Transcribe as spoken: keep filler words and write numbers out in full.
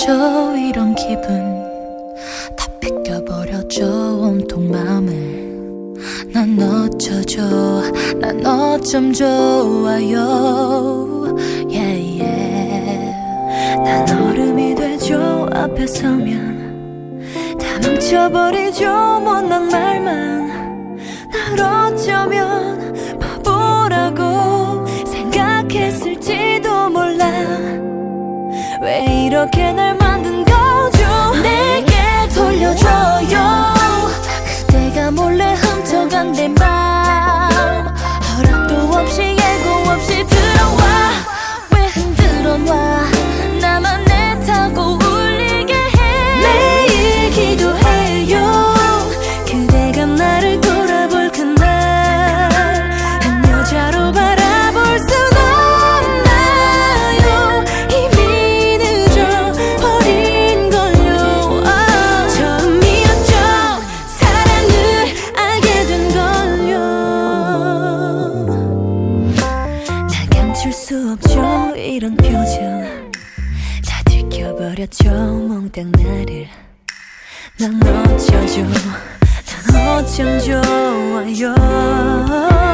버려져 이런 기분 다 뺏겨버려져 온통 맘을 난 어쩌죠 난 어쩜 좋아요 yeah, yeah. 난 얼음이 되죠 앞에 서면 다 망쳐버리죠 못난 말만 날 어쩌면 바보라고 생각했을지도 몰라 왜 이렇게 날 만든 거죠 내게 돌려줘요 그대가 몰래 훔쳐간 내 맘 허락도 없이 예고 없이 들어와 왜 흔들어 놔 나만 내 타고 울리게 해 매일 기도해요 그대가 나를 돌아볼 그날 한 여자로 바라볼 순 없나요 이미 늦어버린 걸요 아, 처음이었죠 사랑을 알게 된 걸요 난 감출 수 없죠 이런 표정 다 들켜버렸죠 몽땅 나를 난 어쩌죠 난 어쩜 좋아요